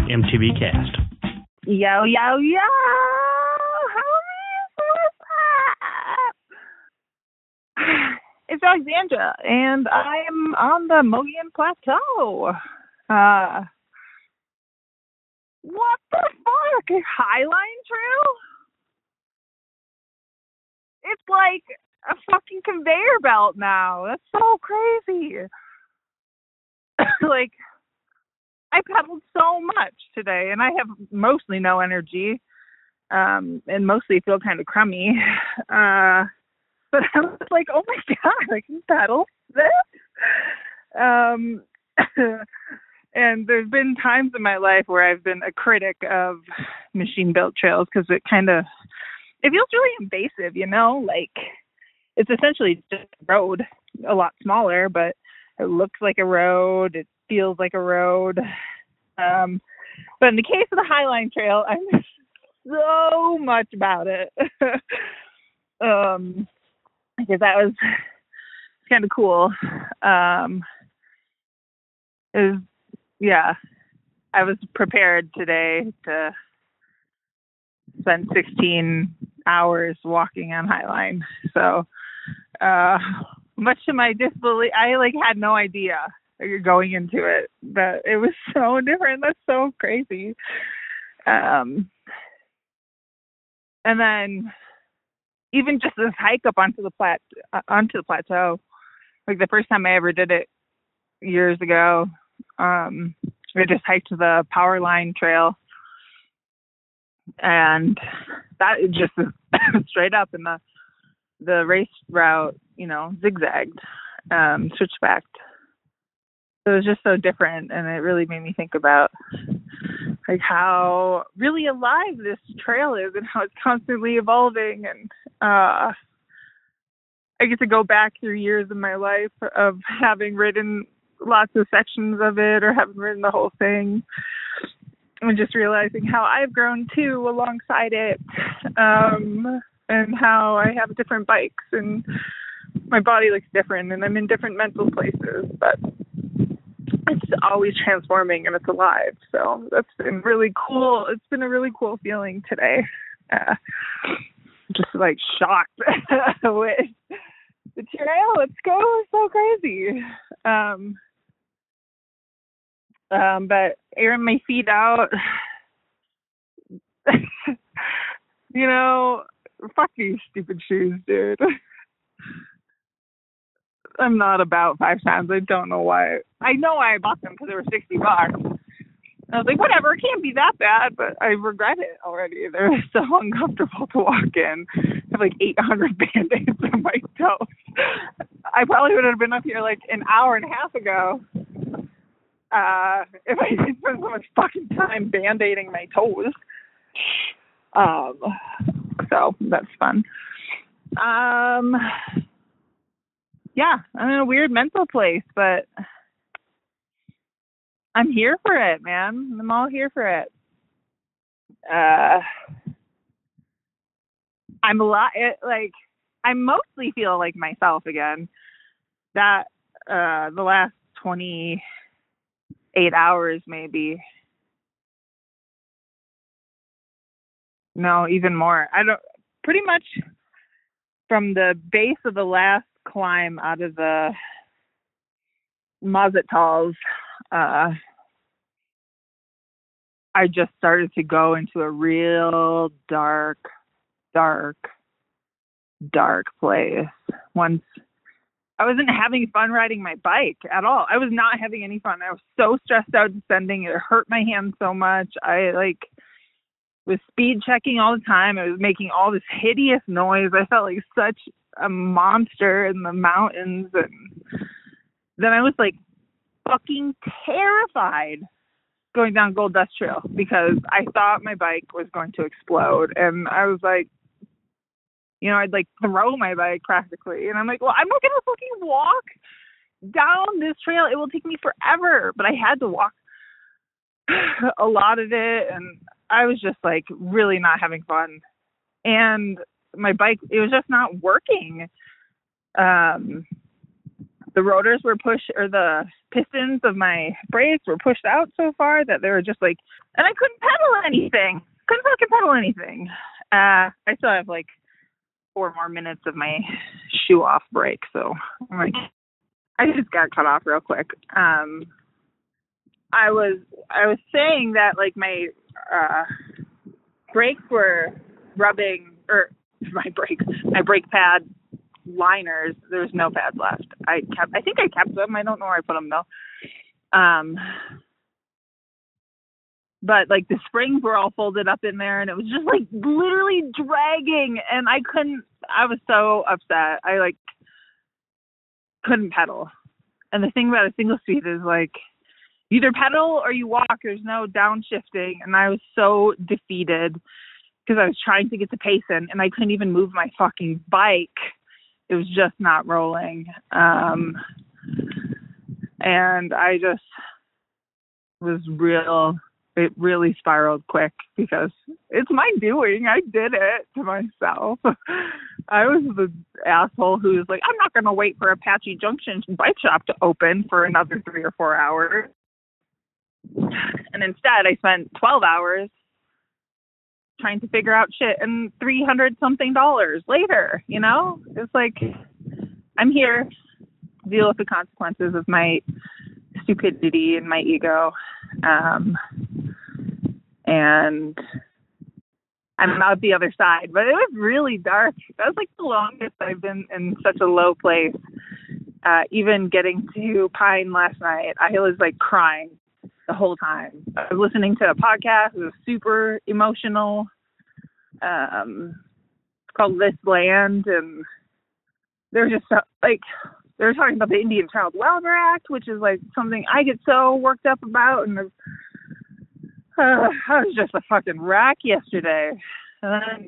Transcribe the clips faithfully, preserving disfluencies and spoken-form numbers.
M T V Cast. Yo, yo, yo! Homies, what's up? It's Alexandra, and I'm on the Mogollon Plateau. Uh, what the fuck? Highline Trail? It's like a fucking conveyor belt now. That's so crazy. Like, I pedaled so much today, and I have mostly no energy, um, and mostly feel kind of crummy. Uh, but I was like, oh my god, I can pedal this. Um, and there's been times in my life where I've been a critic of machine-built trails because it kind of, it feels really invasive, you know? Like, it's essentially just a road, a lot smaller, but it looks like a road. It feels like a road. Um, but in the case of the Highline Trail, I miss so much about it. um, because that was kind of cool. Um, it was, yeah, I was prepared today to spend sixteen hours walking on Highline. So, uh, much to my disbelief, I like had no idea you're going into it, but it was so different. That's so crazy. Um, and then even just this hike up onto the plat uh, onto the plateau, like the first time I ever did it years ago, um, I just hiked the Powerline Trail, and that just straight up in the the race route, you know, zigzagged, um, switchbacked. It was just so different, and it really made me think about like how really alive this trail is and how it's constantly evolving. And uh, I get to go back through years of my life of having ridden lots of sections of it or having ridden the whole thing, and just realizing how I've grown too alongside it, um, and how I have different bikes and my body looks different and I'm in different mental places, but it's always transforming and it's alive. So that's been really cool. It's been a really cool feeling today. Uh, just like shocked with the trail. Let's go. It's so crazy. Um, um, but airing my feet out, you know, fuck these stupid shoes, dude. I'm not about five times. I don't know why. I know I bought them because they were sixty bucks. I was like, whatever, it can't be that bad, but I regret it already. They're so uncomfortable to walk in. I have like eight hundred Band-Aids on my toes. I probably would have been up here like an hour and a half ago uh, if I didn't spend so much fucking time Band-Aiding my toes. Um, so that's fun. Um, yeah, I'm in a weird mental place, but I'm here for it, man. I'm all here for it. Uh, I'm a lot, it, like, I mostly feel like myself again. That, uh, the last twenty-eight hours, maybe. No, even more. I don't, pretty much from the base of the last climb out of the Mazatals, uh, I just started to go into a real dark, dark, dark place. Once I wasn't having fun riding my bike at all. I was not having any fun. I was so stressed out descending. It hurt my hand so much. I like was speed checking all the time. I was making all this hideous noise. I felt like such a monster in the mountains. And then I was like fucking terrified going down Gold Dust Trail because I thought my bike was going to explode. And I was like, you know, I'd like throw my bike practically. And I'm like, well, I'm not going to fucking walk down this trail. It will take me forever. But I had to walk a lot of it. And I was just like really not having fun. And my bike, it was just not working. Um, the rotors were pushed, or the pistons of my brakes were pushed out so far that they were just like, and I couldn't pedal anything. Couldn't fucking pedal anything. Uh, I still have like four more minutes of my shoe off break, so I'm like, I just got cut off real quick. Um, I was I was saying that like my uh, brakes were rubbing, or my brakes, my brake pad liners. There's no pads left. I kept. I think I kept them. I don't know where I put them though. Um, but like the springs were all folded up in there, and it was just like literally dragging, and I couldn't. I was so upset. I like couldn't pedal. And the thing about a single speed is like, you either pedal or you walk. There's no downshifting, and I was so defeated because I was trying to get to Payson, and I couldn't even move my fucking bike. It was just not rolling. Um, and I just was real, it really spiraled quick because it's my doing. I did it to myself. I was the asshole who was like, I'm not going to wait for Apache Junction bike shop to open for another three or four hours. And instead I spent twelve hours trying to figure out shit, and three hundred something dollars later, you know, it's like, I'm here to deal with the consequences of my stupidity and my ego. Um, and I'm out the other side, but it was really dark. That was like the longest I've been in such a low place. Uh, even getting to Pine last night, I was like crying the whole time. I was listening to a podcast. It was super emotional. Um, it's called This Land, and they're just so, like, they were talking about the Indian Child Welfare Act, which is like something I get so worked up about, and uh, I was just a fucking wreck yesterday. And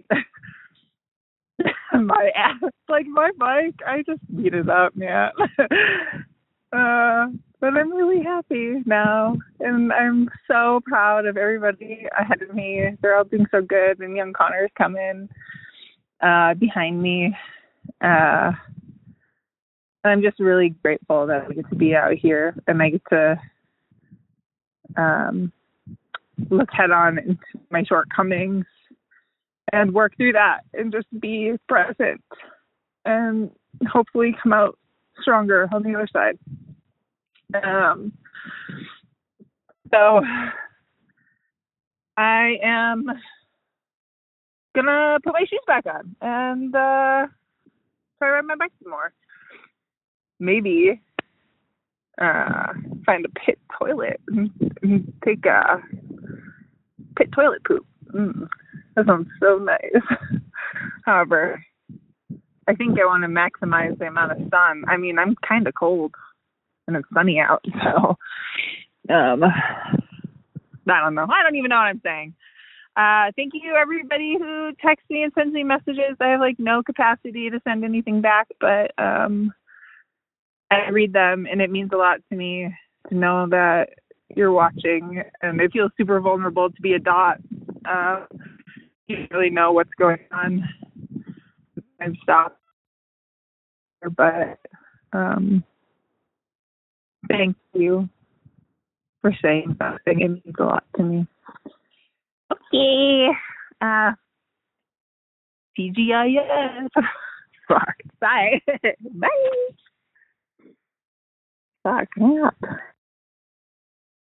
then my ass, like my bike, I just beat it up, man. uh, but I'm really happy now, and I'm so proud of everybody ahead of me. They're all doing so good, and young Connor's coming uh, behind me. Uh, and I'm just really grateful that I get to be out here, and I get to um, look head on into my shortcomings and work through that, and just be present, and hopefully come out stronger on the other side. Um, so I am gonna put my shoes back on and uh, try to ride my bike some more. Maybe uh, find a pit toilet and, and take a pit toilet poop. Mm, that sounds so nice. However, I think I want to maximize the amount of sun. I mean, I'm kind of cold and it's sunny out, so um, I don't know. I don't even know what I'm saying. Uh, thank you, everybody who texts me and sends me messages. I have like no capacity to send anything back, but um, I read them, and it means a lot to me to know that you're watching. And it feels super vulnerable to be a dot. Uh, you don't really know what's going on. I've stopped, but um, thank you for saying something. It means a lot to me. Okay. Uh, T G I F. Fuck. Bye. Bye. Fuck. Yeah.